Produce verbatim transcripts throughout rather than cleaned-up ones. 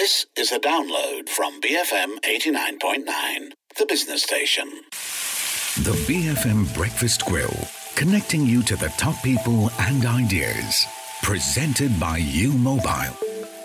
This is a download from B F M eighty-nine point nine, the business station. The B F M Breakfast Grill, connecting you to the top people and ideas. Presented by U Mobile.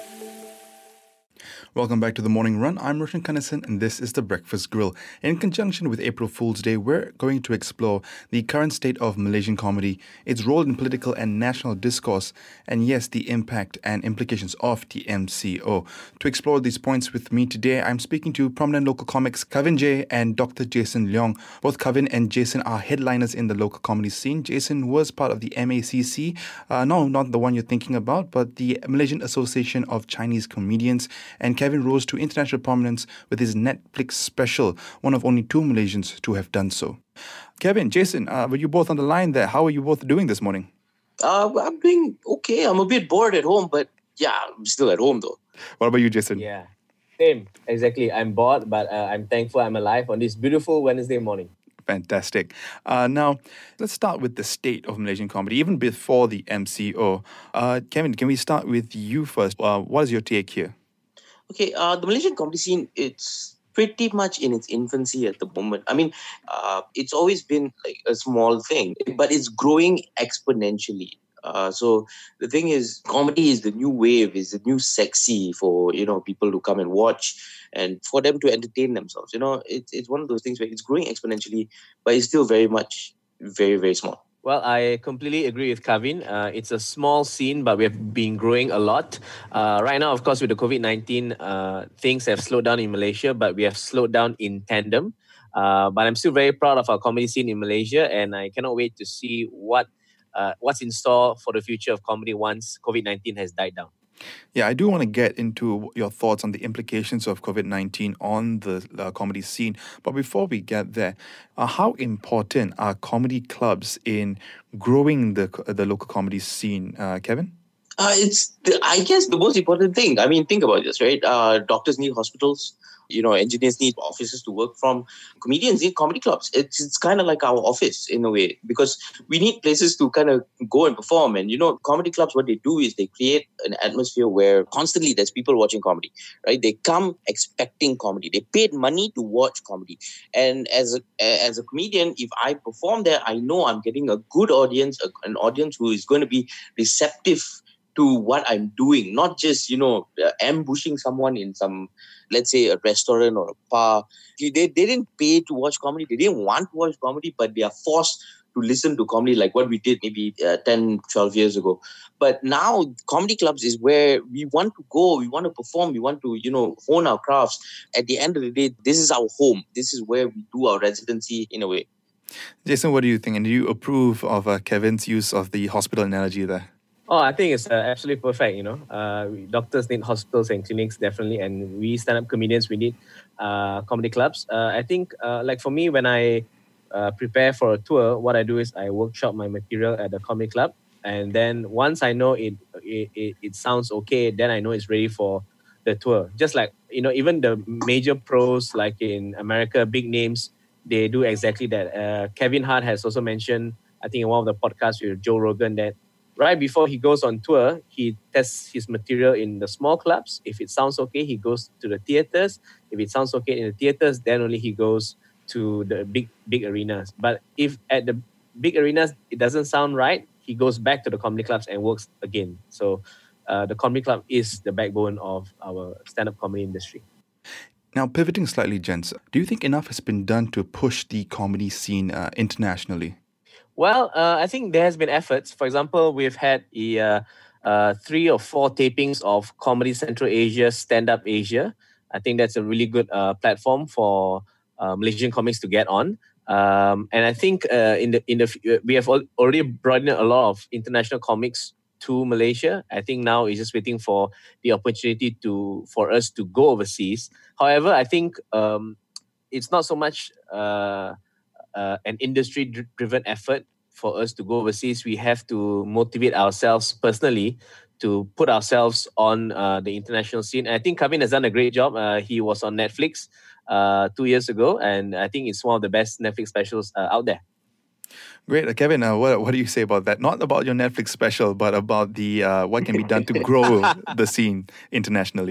Welcome back to The Morning Run. I'm Roshan Kanasan and this is The Breakfast Grill. In conjunction with April Fool's Day, we're going to explore the current state of Malaysian comedy, its role in political and national discourse, and yes, the impact and implications of the M C O. To explore these points with me today, I'm speaking to prominent local comics Kevin J and Doctor Jason Leong. Both Kevin and Jason are headliners in the local comedy scene. Jason was part of the M A C C, uh, no, not the one you're thinking about, but the Malaysian Association of Chinese Comedians, and Kevin rose to international prominence with his Netflix special, one of only two Malaysians to have done so. Kevin, Jason, uh, were you both on the line there? How are you both doing this morning? Uh, I'm doing okay. I'm a bit bored at home, but yeah, I'm still at home though. What about you, Jason? Yeah, same. Exactly. I'm bored, but uh, I'm thankful I'm alive on this beautiful Wednesday morning. Fantastic. Uh, now, let's start with the state of Malaysian comedy, even before the M C O. Uh, Kevin, can we start with you first? Uh, what is your take here? Okay, uh, the Malaysian comedy scene, it's pretty much in its infancy at the moment. I mean, uh, it's always been like a small thing, but it's growing exponentially. Uh, so the thing is, comedy is the new wave, is the new sexy for, you know, people to come and watch and for them to entertain themselves. You know, it's it's one of those things where it's growing exponentially, but it's still very much, very, very small. Well, I completely agree with Kevin. Uh, it's a small scene, but we have been growing a lot. Uh, right now, of course, with the COVID nineteen, uh, things have slowed down in Malaysia, but we have slowed down in tandem. Uh, but I'm still very proud of our comedy scene in Malaysia, and I cannot wait to see what uh, what's in store for the future of comedy once COVID nineteen has died down. Yeah, I do want to get into your thoughts on the implications of COVID nineteen on the uh, comedy scene. But before we get there, uh, how important are comedy clubs in growing the the local comedy scene, uh, Kevin? Uh, it's, the, I guess, the most important thing. I mean, think about this, right? Uh, doctors need hospitals. You know, engineers need offices to work from. Comedians need comedy clubs. It's it's kind of like our office in a way, because we need places to kind of go and perform. And, you know, comedy clubs, what they do is they create an atmosphere where constantly there's people watching comedy, right? They come expecting comedy. They paid money to watch comedy. And as a, as a comedian, if I perform there, I know I'm getting a good audience, a, an audience who is going to be receptive to what I'm doing, not just, you know, uh, ambushing someone in some, let's say, a restaurant or a bar. They, they didn't pay to watch comedy. They didn't want to watch comedy, but they are forced to listen to comedy like what we did maybe uh, ten, twelve years ago. But now comedy clubs is where we want to go. We want to perform. We want to, you know, hone our crafts. At the end of the day, this is our home. This is where we do our residency in a way. Jason, what do you think? And do you approve of uh, Kevin's use of the hospital analogy there? Oh, I think it's uh, absolutely perfect, you know. Uh, doctors need hospitals and clinics, definitely. And we stand-up comedians, we need uh, comedy clubs. Uh, I think, uh, like for me, when I uh, prepare for a tour, what I do is I workshop my material at the comedy club. And then once I know it, it, it, it sounds okay, then I know it's ready for the tour. Just like, you know, even the major pros, like in America, big names, they do exactly that. Uh, Kevin Hart has also mentioned, I think in one of the podcasts with Joe Rogan, that right before he goes on tour, he tests his material in the small clubs. If it sounds okay, he goes to the theaters. If it sounds okay in the theaters, then only he goes to the big, big arenas. But if at the big arenas, it doesn't sound right, he goes back to the comedy clubs and works again. So uh, the comedy club is the backbone of our stand-up comedy industry. Now, pivoting slightly, gents, do you think enough has been done to push the comedy scene uh, internationally? Well, uh, I think there has been efforts. For example, we've had a, uh, uh, three or four tapings of Comedy Central Asia, Stand Up Asia. I think that's a really good uh, platform for uh, Malaysian comics to get on. Um, and I think uh, in the in the we have already brought in a lot of international comics to Malaysia. I think now it's just waiting for the opportunity to for us to go overseas. However, I think um, it's not so much Uh, Uh, an industry-driven effort for us to go overseas. We have to motivate ourselves personally to put ourselves on uh, the international scene. And I think Kevin has done a great job. Uh, he was on Netflix uh, two years ago, and I think it's one of the best Netflix specials uh, out there. Great. Uh, Kevin, uh, what, what do you say about that? Not about your Netflix special, but about the uh, what can be done to grow the scene internationally.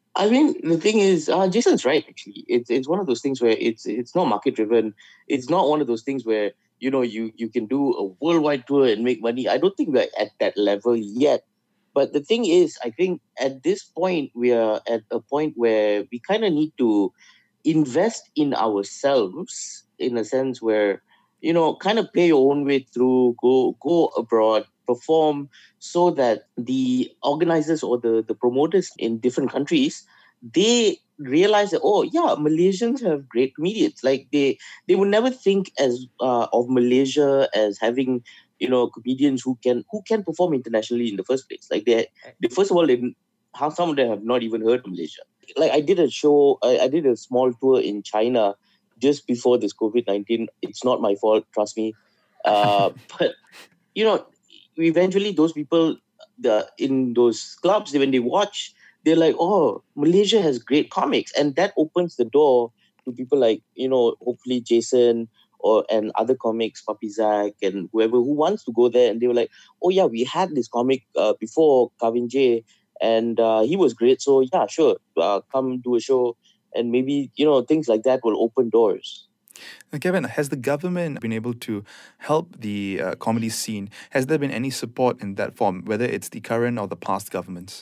I mean, the thing is, uh, Jason's right. Actually, it's it's one of those things where it's it's not market driven. It's not one of those things where you know you you can do a worldwide tour and make money. I don't think we're at that level yet. But the thing is, I think at this point we are at a point where we kind of need to invest in ourselves in a sense where you know kind of pay your own way through, go go abroad, perform, so that the organizers or the the promoters in different countries, they realize that, oh yeah, Malaysians have great comedians. Like they they would never think as uh, of Malaysia as having you know comedians who can who can perform internationally in the first place. Like they, they first of all, they, how some of them have not even heard of Malaysia. Like I did a show, I, I did a small tour in China just before this COVID nineteen. It's not my fault, trust me. Uh, but you know, eventually those people, the in those clubs, when they watch, they're like, oh, Malaysia has great comics, and that opens the door to people like you know, hopefully Jason or and other comics, Papi Zach and whoever who wants to go there, and they were like, oh yeah, we had this comic uh, before, Kavin J, and uh, he was great. So yeah, sure, uh, come do a show, and maybe you know things like that will open doors. Uh, Kevin, has the government been able to help the uh, comedy scene? Has there been any support in that form, whether it's the current or the past governments?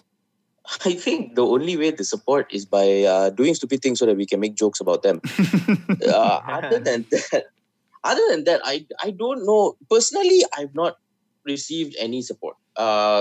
I think the only way to support is by uh, doing stupid things so that we can make jokes about them. uh, other than that, other than that, I I don't know. Personally, I've not received any support. Uh,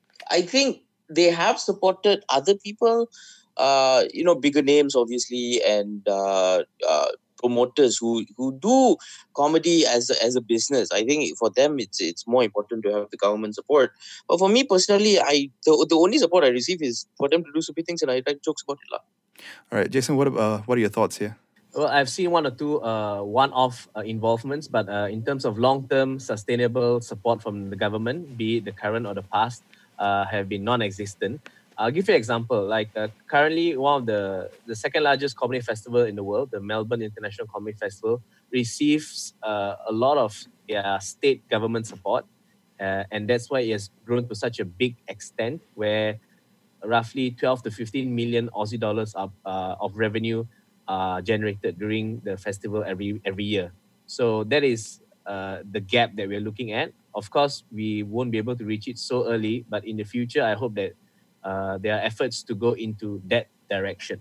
I think they have supported other people, uh, you know, bigger names, obviously, and uh, uh, promoters who, who do comedy as a, as a business. I think for them, it's it's more important to have the government support. But for me personally, I the, the only support I receive is for them to do stupid things, and I write jokes about it. lah. All right, Jason, what, uh, what are your thoughts here? Well, I've seen one or two uh, one-off uh, involvements, but uh, in terms of long-term sustainable support from the government, be it the current or the past, uh, have been non-existent. I'll give you an example. Like uh, currently, one of the the second largest comedy festival in the world, the Melbourne International Comedy Festival, receives uh, a lot of their state government support, uh, and that's why it has grown to such a big extent, where roughly twelve to fifteen million Aussie dollars of uh, of revenue uh, generated during the festival every every year. So that is uh, the gap that we're looking at. Of course, we won't be able to reach it so early, but in the future, I hope that uh, there are efforts to go into that direction.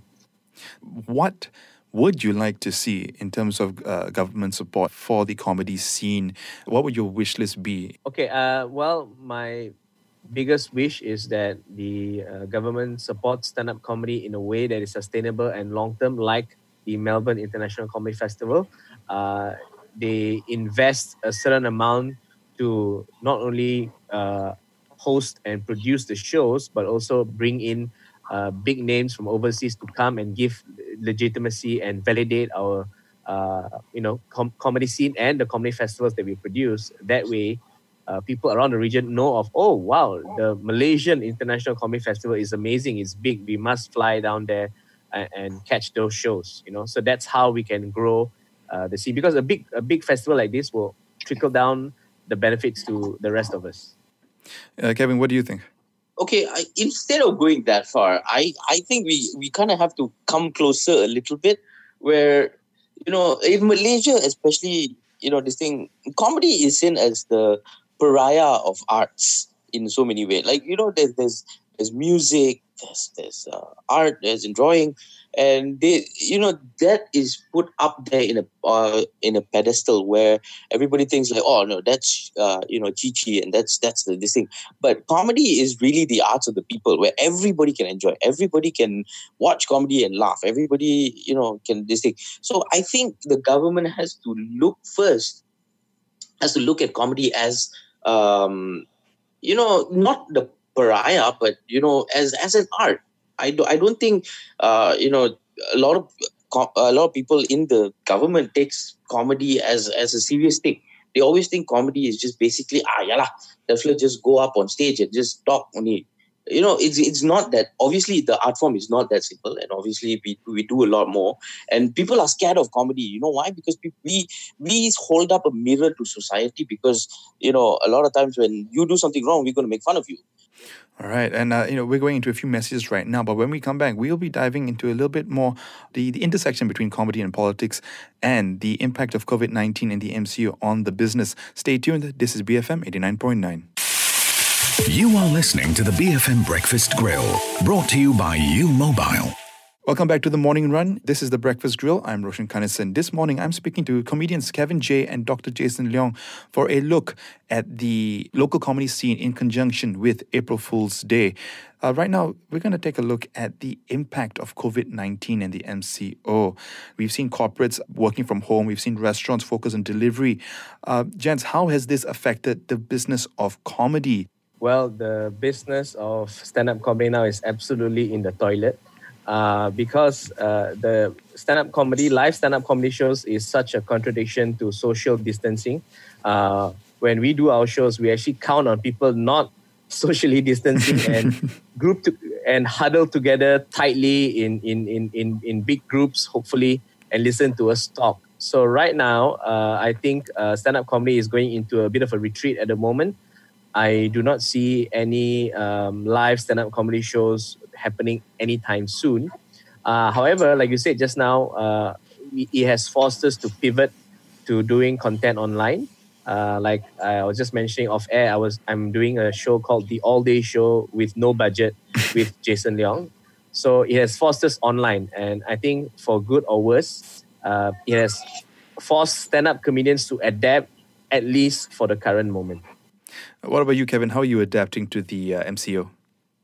What would you like to see in terms of uh, government support for the comedy scene? What would your wish list be? Okay, uh, well, my biggest wish is that the uh, government supports stand-up comedy in a way that is sustainable and long-term, like the Melbourne International Comedy Festival. Uh, they invest a certain amount to not only uh, host and produce the shows, but also bring in uh, big names from overseas to come and give legitimacy and validate our uh, you know com- comedy scene and the comedy festivals that we produce. That way, uh, people around the region know of, oh wow, the Malaysian International Comedy Festival is amazing, it's big, we must fly down there and, and catch those shows. You know, so that's how we can grow uh, the scene, because a big a big festival like this will trickle down the benefits to the rest of us. Uh, Kevin, what do you think? Okay, I, instead of going that far, I, I think we, we kind of have to come closer a little bit, where, you know, in Malaysia especially, you know, this thing, comedy is seen as the pariah of arts in so many ways. Like, you know, there's there's, there's music, there's, there's uh, art, there's drawing, and they, you know, that is put up there in a uh, in a pedestal where everybody thinks like, oh no, that's uh, you know, chi-chi, and that's that's the this thing. But comedy is really the arts of the people, where everybody can enjoy, everybody can watch comedy and laugh, everybody, you know, can this thing. So I think the government has to look first, has to look at comedy as, um, you know, not the pariah, but you know, as as an art. I, do, I don't think, uh, you know, a lot of a lot of people in the government takes comedy as, as a serious thing. They always think comedy is just basically, ah, yala, let's just go up on stage and just talk only. You know, it's it's not that. Obviously, the art form is not that simple, and obviously we we do a lot more. And people are scared of comedy. You know why? Because we we hold up a mirror to society. Because you know, a lot of times when you do something wrong, we're going to make fun of you. All right, and uh, you know we're going into a few messages right now, but when we come back, we'll be diving into a little bit more the, the intersection between comedy and politics and the impact of COVID nineteen and the M C O on the business. Stay tuned. This is B F M eighty-nine point nine. You are listening to the B F M Breakfast Grill, brought to you by U Mobile. Welcome back to the Morning Run. This is the Breakfast Grill. I'm Roshan Kanesan. This morning, I'm speaking to comedians Kevin J and Doctor Jason Leong for a look at the local comedy scene in conjunction with April Fool's Day. Uh, right now, we're going to take a look at the impact of COVID nineteen and the M C O. We've seen corporates working from home. We've seen restaurants focus on delivery. Uh, gents, how has this affected the business of comedy? Well, the business of stand-up comedy now is absolutely in the toilet. Uh, because uh, the stand-up comedy, live stand-up comedy shows is such a contradiction to social distancing. Uh, when we do our shows, we actually count on people not socially distancing and group to, and huddle together tightly in, in, in, in, in big groups, hopefully, and listen to us talk. So right now, uh, I think uh, stand-up comedy is going into a bit of a retreat at the moment. I do not see any um, live stand-up comedy shows happening anytime soon. Uh, however, like you said just now, uh, it has forced us to pivot to doing content online. Uh, like I was just mentioning off air, I was I'm doing a show called The All Day Show with no budget with Jason Leong. So it has forced us online, and I think for good or worse, uh, it has forced stand-up comedians to adapt, at least for the current moment. What about you, Kevin? How are you adapting to the uh, M C O?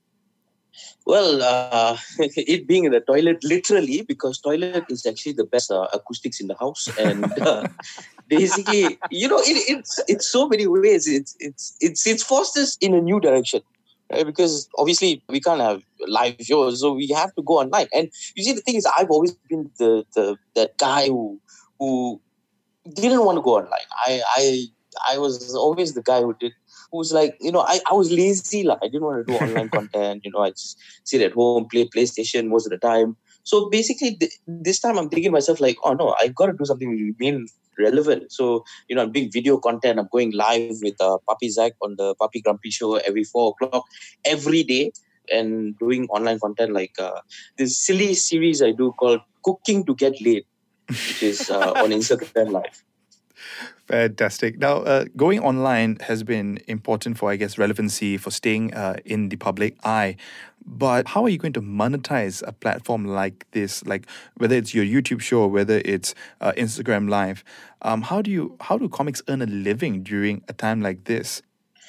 Well, uh, it being in the toilet, literally, because toilet is actually the best uh, acoustics in the house, and uh, basically, you know, it, it's it's so many ways. It's it's it's it's forced us in a new direction, right? Because obviously we can't have live shows, so we have to go online. And you see, the thing is, I've always been the the that guy who who didn't want to go online. I I I was always the guy who did. Who was like, you know, I, I was lazy. Like, I didn't want to do online content. You know, I just sit at home, play PlayStation most of the time. So basically, th- this time I'm thinking to myself, like, oh no, I've got to do something to remain relevant. So, you know, I'm doing video content. I'm going live with uh, Papi Zach on the Papi Grumpy Show every four o'clock every day, and doing online content like uh, this silly series I do called Cooking to Get Laid, which is uh, on Instagram Live. Fantastic. Now, uh, going online has been important for, I guess, relevancy, for staying uh, in the public eye. But how are you going to monetize a platform like this? Like whether it's your YouTube show, or whether it's uh, Instagram Live, um, how do you how do comics earn a living during a time like this?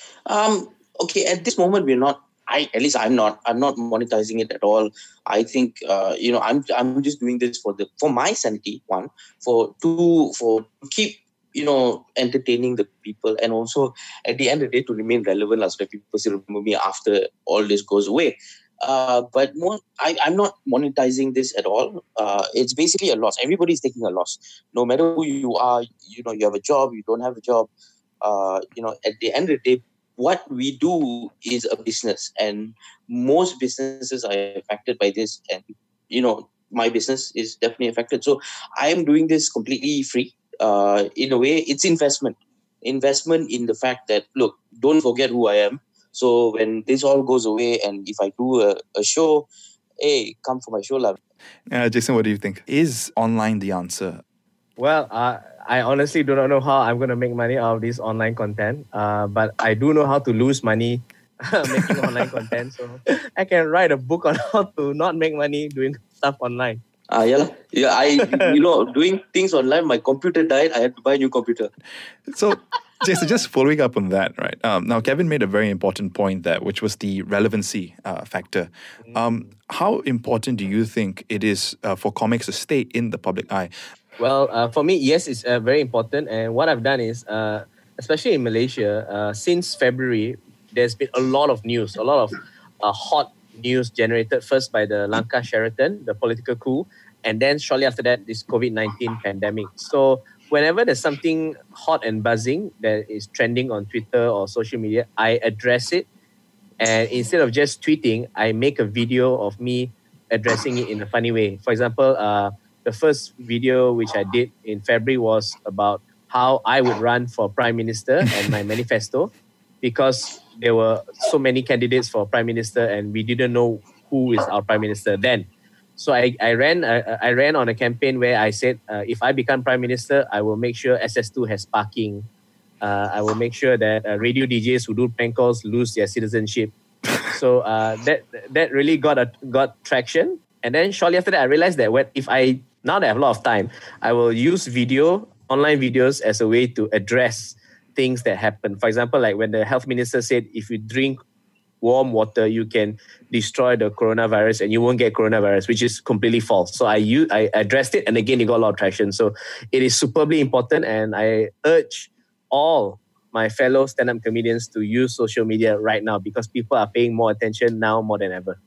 Um. Okay. At this moment, we're not. I at least I'm not. I'm not monetizing it at all. I think uh, you know I'm I'm just doing this for the for my sanity. One, for two, for keep. you know, entertaining the people, and also at the end of the day to remain relevant as people still remember me after all this goes away. Uh, but more, I, I'm not monetizing this at all. Uh, it's basically a loss. Everybody's taking a loss. No matter who you are, you know, you have a job, you don't have a job. Uh, you know, at the end of the day, what we do is a business, and most businesses are affected by this. And, you know, my business is definitely affected. So I am doing this completely free. Uh, in a way, it's investment. Investment in the fact that, look, don't forget who I am. So when this all goes away, and if I do a, a show, hey, come for my show, love. Uh, Jason, what do you think? Is online the answer? Well, uh, I honestly do not know how I'm going to make money out of this online content. Uh, but I do know how to lose money making online content. So I can write a book on how to not make money doing stuff online. Ah, uh, yeah, yeah. I, you know, doing things online. My computer died. I had to buy a new computer. So, Jason, just following up on that, right? Um, now, Kevin made a very important point there, which was the relevancy uh, factor. Um, how important do you think it is uh, for comics to stay in the public eye? Well, uh, for me, yes, it's uh, very important. And what I've done is, uh, especially in Malaysia, uh, since February, there's been a lot of news, a lot of uh, hot news generated first by the Langkah Sheraton, the political coup, and then shortly after that, this COVID nineteen pandemic. So whenever there's something hot and buzzing that is trending on Twitter or social media, I address it. And instead of just tweeting, I make a video of me addressing it in a funny way. For example, uh, the first video which I did in February was about how I would run for Prime Minister and my manifesto. Because there were so many candidates for prime minister, and we didn't know who is our prime minister then. So I, I ran I, I ran on a campaign where I said, uh, if I become prime minister, I will make sure S S two has parking. Uh, I will make sure that uh, radio D Js who do prank calls lose their citizenship. So uh, that that really got a, got traction. And then shortly after that, I realized that when, if I, now that I have a lot of time, I will use video, online videos as a way to address things that happen. For example, like when the health minister said, if you drink warm water, you can destroy the coronavirus and you won't get coronavirus, which is completely false. So I use, I addressed it, and again, it got a lot of traction. So it is superbly important, and I urge all my fellow stand-up comedians to use social media right now, because people are paying more attention now more than ever.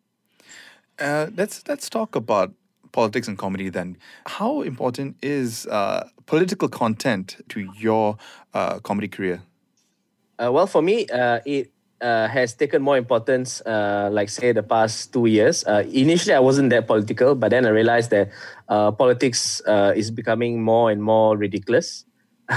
Uh, let's let's talk about politics and comedy then. How important is uh, political content to your uh, comedy career? Uh, well, for me, uh, it uh, has taken more importance, uh, like say the past two years. Uh, initially, I wasn't that political, but then I realized that uh, politics uh, is becoming more and more ridiculous,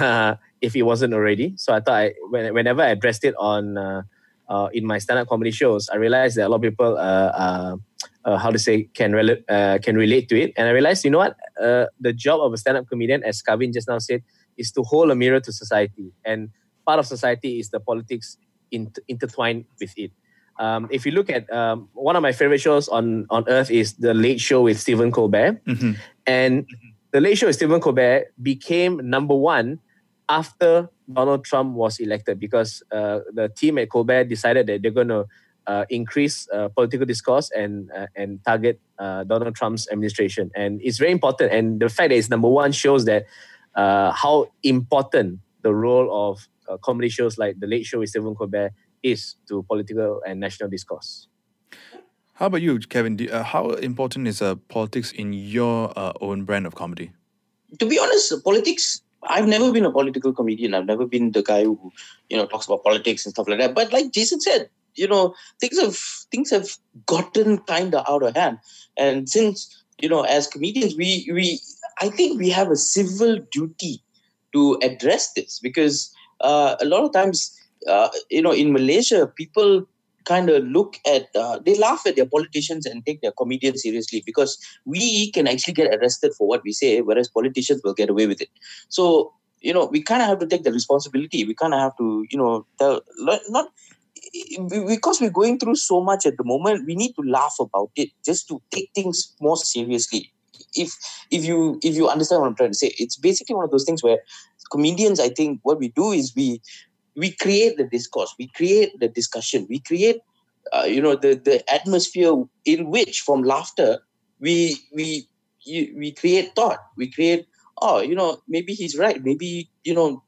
if it wasn't already. So I thought I, when, whenever I addressed it on uh, uh, in my stand-up comedy shows, I realized that a lot of people uh, uh, Uh, how to say, can, rel- uh, can relate to it. And I realized, you know what, uh, the job of a stand-up comedian, as Kavin just now said, is to hold a mirror to society. And part of society is the politics in- intertwined with it. Um, if you look at, um, one of my favorite shows on, on earth is The Late Show with Stephen Colbert. Mm-hmm. And The Late Show with Stephen Colbert became number one after Donald Trump was elected, because uh, the team at Colbert decided that they're going to Uh, increase uh, political discourse and uh, and target uh, Donald Trump's administration. And it's very important. And the fact that it's number one shows that uh, how important the role of uh, comedy shows like The Late Show with Stephen Colbert is to political and national discourse. How about you, Kevin? Do, uh, how important is uh, politics in your uh, own brand of comedy? To be honest, politics, I've never been a political comedian. I've never been the guy who, you know, talks about politics and stuff like that. But like Jason said, you know, things have things have gotten kind of out of hand. And since, you know, as comedians, we we I think we have a civil duty to address this, because uh, a lot of times, uh, you know, in Malaysia, people kind of look at, uh, they laugh at their politicians and take their comedians seriously, because we can actually get arrested for what we say, whereas politicians will get away with it. So, you know, we kind of have to take the responsibility. We kind of have to, you know, tell, not, because we're going through so much at the moment, we need to laugh about it, just to take things more seriously. If if you if you understand what I'm trying to say, it's basically one of those things where comedians, I think what we do is we we create the discourse, we create the discussion, we create uh, you know the the atmosphere in which, from laughter, we we we create thought, we create, oh, you know, maybe he's right, maybe, you know,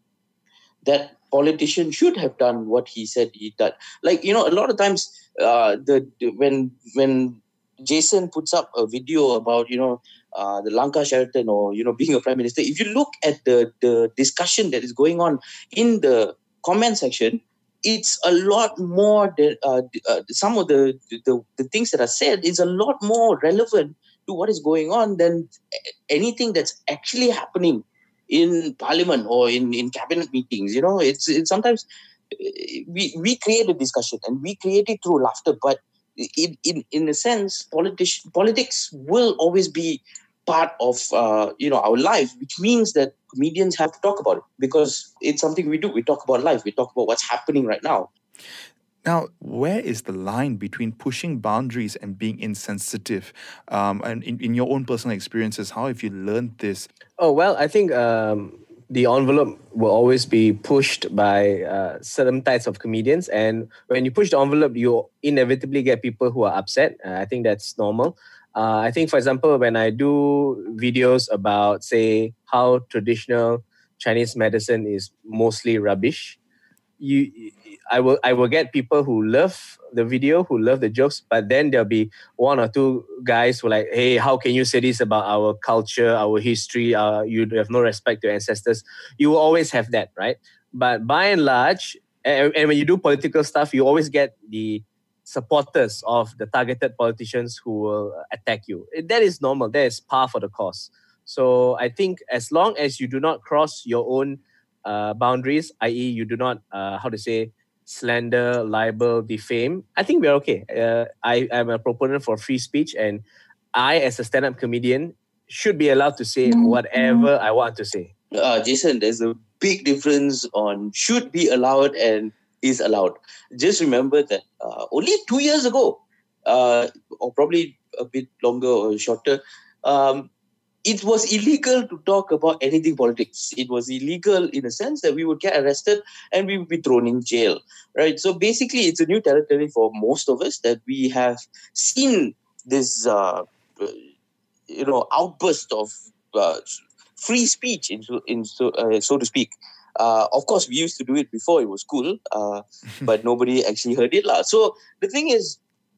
that politician should have done what he said he done. Like, you know, a lot of times uh, the, the when when Jason puts up a video about, you know, uh, the Lanka Sheraton, or, you know, being a prime minister, if you look at the the discussion that is going on in the comment section, it's a lot more than uh, uh, some of the, the the things that are said is a lot more relevant to what is going on than anything that's actually happening in parliament or in, in cabinet meetings. You know, it's, it's sometimes we we create a discussion and we create it through laughter, but in in, in a sense, politics politics will always be part of uh, you know, our lives, which means that comedians have to talk about it, because it's something we do. We talk about life. We talk about what's happening right now. Now, where is the line between pushing boundaries and being insensitive? Um, and in, in your own personal experiences, how have you learned this? Oh, well, I think um, the envelope will always be pushed by uh, certain types of comedians. And when you push the envelope, you inevitably get people who are upset. Uh, I think that's normal. Uh, I think, for example, when I do videos about, say, how traditional Chinese medicine is mostly rubbish, you, I will, I will get people who love the video, who love the jokes, but then there'll be one or two guys who are like, hey, how can you say this about our culture, our history? Uh, you have no respect to ancestors. You will always have that, right? But by and large, and, and when you do political stuff, you always get the supporters of the targeted politicians who will attack you. That is normal. That is par for the course. So I think as long as you do not cross your own uh, boundaries, that is you do not, uh, how to say, slander, libel, defame, I think we're okay. Uh, I am a proponent for free speech, and I, as a stand-up comedian, should be allowed to say whatever I want to say. Uh, Jason, there's a big difference on should be allowed and is allowed. Just remember that uh, only two years ago, uh, or probably a bit longer or shorter, um, it was illegal to talk about anything politics. It was illegal in a sense that we would get arrested and we would be thrown in jail, right? So basically, it's a new territory for most of us that we have seen this, uh, you know, outburst of uh, free speech, in, in so, uh, so to speak. Uh, of course, we used to do it before it was cool, uh, but nobody actually heard it. La. So the thing is,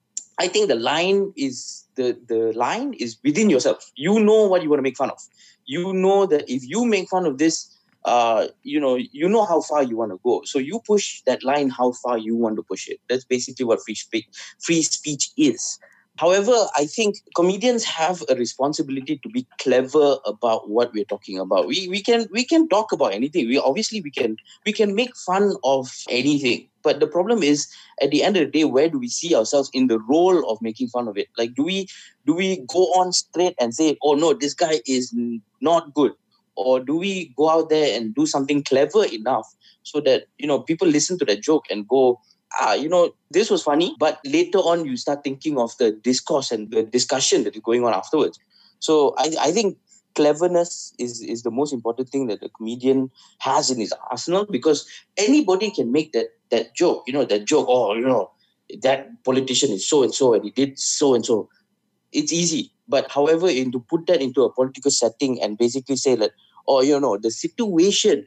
I think the line is the, the line is within yourself. You know what you want to make fun of. You know that if you make fun of this, uh, you know, you know how far you want to go. So you push that line how far you want to push it. That's basically what free speech, free speech is. However, I think comedians have a responsibility to be clever about what we're talking about. We we can we can talk about anything. We obviously we can we can make fun of anything. But the problem is, at the end of the day, where do we see ourselves in the role of making fun of it? Like, do we do we go on straight and say, "Oh no, this guy is not good," or do we go out there and do something clever enough so that, you know, people listen to that joke and go, ah, you know, this was funny, but later on you start thinking of the discourse and the discussion that is going on afterwards. So I, I think cleverness is, is the most important thing that a comedian has in his arsenal, because anybody can make that, that joke, you know, that joke, oh, you know, that politician is so-and-so and he did so-and-so. It's easy. But however, in to put that into a political setting and basically say that, oh, you know, the situation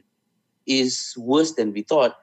is worse than we thought,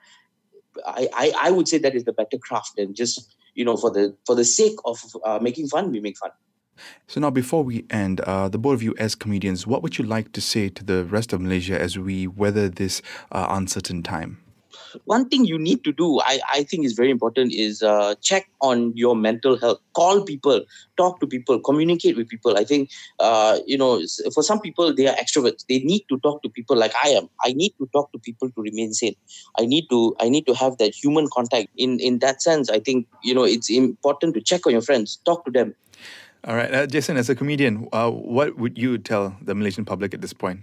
I, I, I would say that is the better craft than just, you know, for the for the sake of uh, making fun, we make fun. So now, before we end, uh, the both of you as comedians, what would you like to say to the rest of Malaysia as we weather this uh, uncertain time? One thing you need to do, I, I think is very important, is uh, check on your mental health. Call people, talk to people, communicate with people. I think, uh, you know, for some people, they are extroverts. They need to talk to people like I am. I need to talk to people to remain sane. I need to I need to have that human contact. In, in that sense, I think, you know, it's important to check on your friends, talk to them. All right. Uh, Jason, as a comedian, uh, what would you tell the Malaysian public at this point?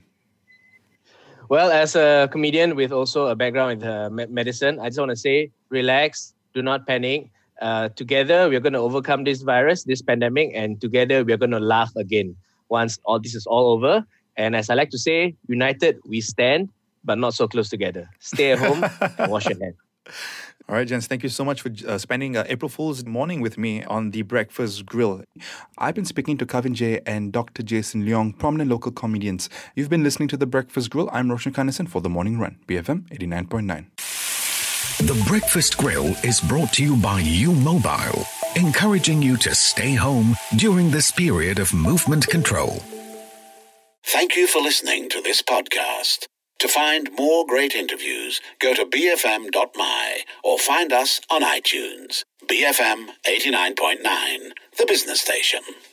Well, as a comedian with also a background in uh, medicine, I just want to say, relax, do not panic. Uh, together, we're going to overcome this virus, this pandemic, and together we're going to laugh again once all this is all over. And as I like to say, united we stand, but not so close together. Stay at home and wash your hands. All right, gents, thank you so much for uh, spending uh, April Fool's morning with me on the Breakfast Grill. I've been speaking to Kavin J and Doctor Jason Leong, prominent local comedians. You've been listening to The Breakfast Grill. I'm Roshan Kanasan for The Morning Run, B F M eighty-nine point nine. The Breakfast Grill is brought to you by U Mobile, encouraging you to stay home during this period of movement control. Thank you for listening to this podcast. To find more great interviews, go to b f m dot m y or find us on iTunes. B F M eighty-nine point nine, the business station.